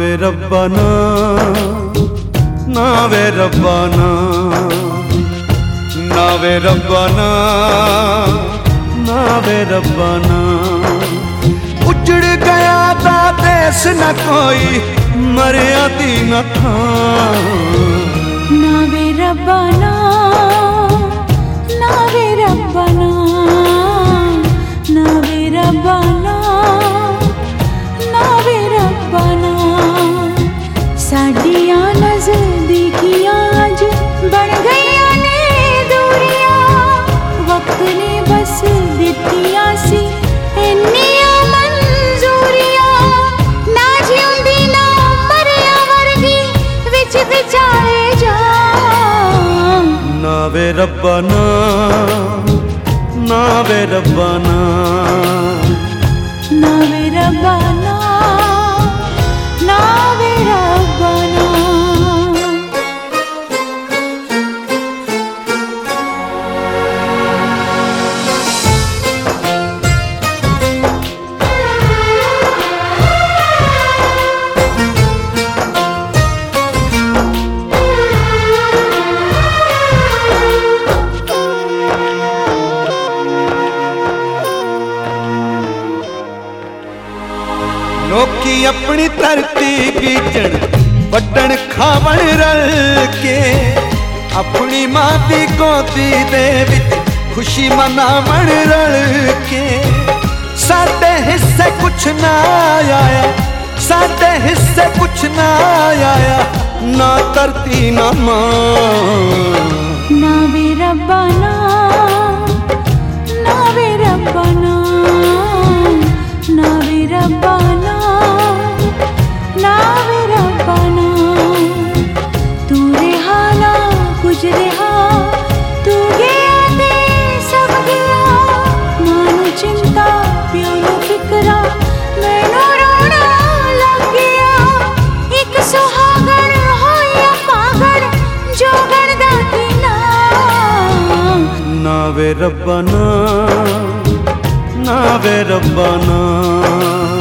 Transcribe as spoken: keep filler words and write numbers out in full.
वे रब्बा ना, ना वे रब्बा ना, ना वे रब्बा ना, ना वे रब्बा ना। उजड़ गया ता देश न कोई, मरिया दी न था। ना वे रब्बा ना, ना वे रब्बा ना, ना वे रब्बा ना, ना वे रब्बा ना। साडियां नज़दीकियां अज बन गईयां ने दूरियां, वक्त ने बस दित्तियां सी इन्नियां मंजूरियां। ना जिउंदी ना मरिया वर्गी विच विचारे जा। ना वे रब्बा ना, ना वे रब्बा ना, ना वे रब्बा ना, ना वे रब्बा ना। लोकी अपनी धरती बीजण वड्डण खावण रल के, अपनी मां दी गोदी दे विच खुशी मनावण रल के। साडे हिस्से कुछ ना आया, साडे हिस्से कुछ ना आया, ना धरती ना मां। ना वे रब्बा ना, ना वे रब्बा ना, ना वे रब्बा ना, ना वे रब्बा ना। तू रहा ना कुछ रहा, तू गया ते सब गया। मानू चिंता प्यो नू फिकरा, मैनू रोना लग गया। एक सुहागण होया पागल जोगण दा की ना। ना वे रब्बा ना, ना वे रब्बा ना।